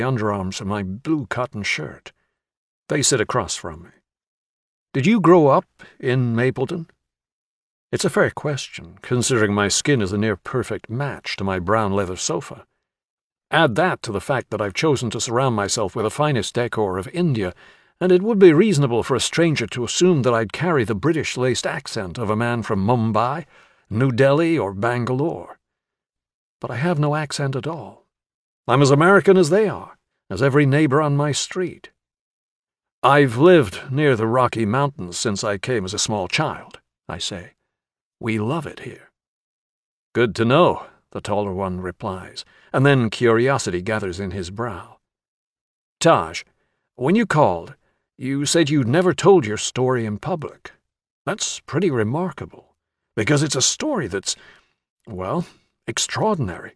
underarms of my blue cotton shirt. They sit across from me. Did you grow up in Mapleton? It's a fair question, considering my skin is a near-perfect match to my brown leather sofa. Add that to the fact that I've chosen to surround myself with the finest decor of India, and it would be reasonable for a stranger to assume that I'd carry the British-laced accent of a man from Mumbai, New Delhi, or Bangalore. But I have no accent at all. I'm as American as they are, as every neighbor on my street. I've lived near the Rocky Mountains since I came as a small child, I say. We love it here. Good to know, the taller one replies, and then curiosity gathers in his brow. Taj, when you called, you said you'd never told your story in public. That's pretty remarkable, because it's a story that's, well, extraordinary.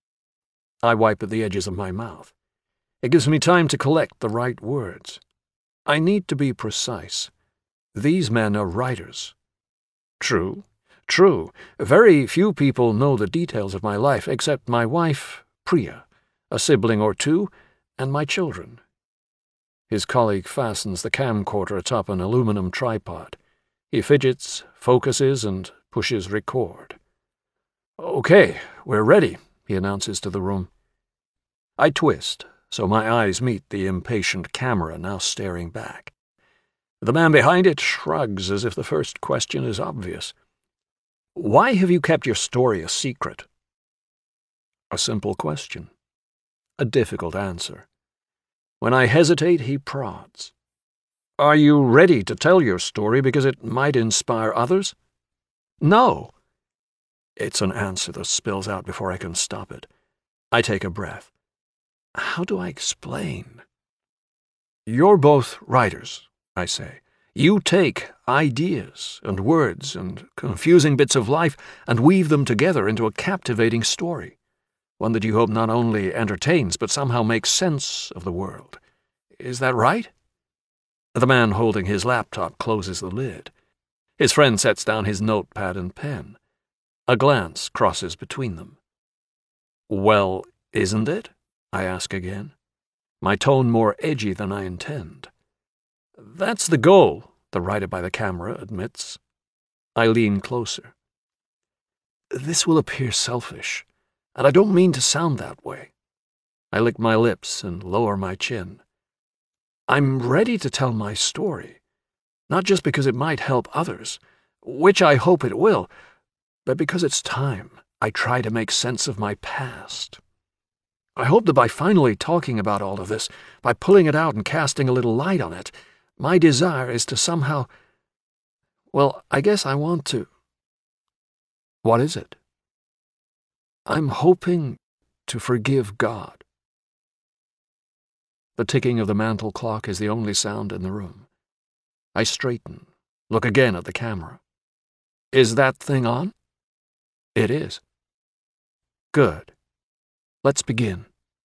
I wipe at the edges of my mouth. It gives me time to collect the right words. I need to be precise. These men are writers. True. Very few people know the details of my life except my wife, Priya, a sibling or two, and my children. His colleague fastens the camcorder atop an aluminum tripod. He fidgets, focuses, and pushes record. Okay, we're ready, he announces to the room. I twist, so my eyes meet the impatient camera now staring back. The man behind it shrugs as if the first question is obvious. Why have you kept your story a secret? A simple question. A difficult answer. When I hesitate, he prods. Are you ready to tell your story because it might inspire others? No. It's an answer that spills out before I can stop it. I take a breath. How do I explain? You're both writers, I say. You take ideas and words and confusing bits of life and weave them together into a captivating story, one that you hope not only entertains but somehow makes sense of the world. Is that right? The man holding his laptop closes the lid. His friend sets down his notepad and pen. A glance crosses between them. Well, isn't it? I ask again, my tone more edgy than I intend. That's the goal, the writer by the camera admits. I lean closer. This will appear selfish, and I don't mean to sound that way. I lick my lips and lower my chin. I'm ready to tell my story, not just because it might help others, which I hope it will, but because it's time I try to make sense of my past. I hope that by finally talking about all of this, by pulling it out and casting a little light on it, my desire is to somehow, well, I guess I want to. What is it? I'm hoping to forgive God. The ticking of the mantel clock is the only sound in the room. I straighten, look again at the camera. Is that thing on? It is. Good. Let's begin.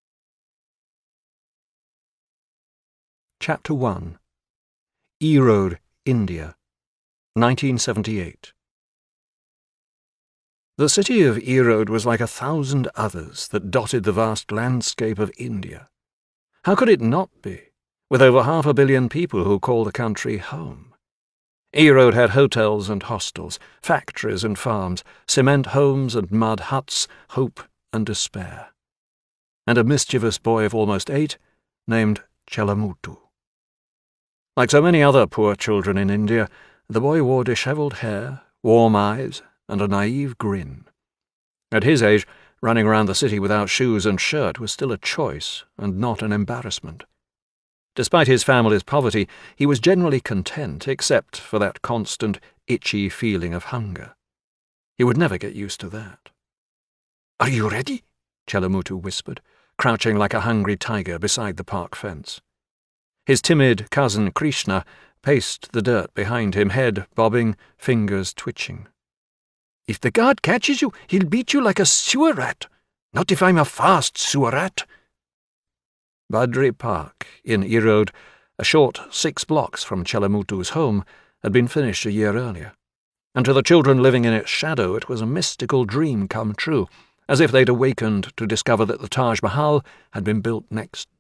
Chapter 1. Erode, India, 1978. The city of Erode was like 1,000 others that dotted the vast landscape of India. How could it not be, with over 500 million people who call the country home? Erode had hotels and hostels, factories and farms, cement homes and mud huts, hope and despair. And a mischievous boy of almost 8 named Chelamuthu. Like so many other poor children in India, the boy wore dishevelled hair, warm eyes, and a naive grin. At his age, running around the city without shoes and shirt was still a choice and not an embarrassment. Despite his family's poverty, he was generally content except for that constant, itchy feeling of hunger. He would never get used to that. "Are you ready?" Chelamuthu whispered, crouching like a hungry tiger beside the park fence. His timid cousin Krishna paced the dirt behind him, head bobbing, fingers twitching. "If the guard catches you, he'll beat you like a sewer rat. Not if I'm a fast sewer rat." Badri Park, in Erode, a short 6 blocks from Chelamuthu's home, had been finished a year earlier, and to the children living in its shadow it was a mystical dream come true, as if they'd awakened to discover that the Taj Mahal had been built next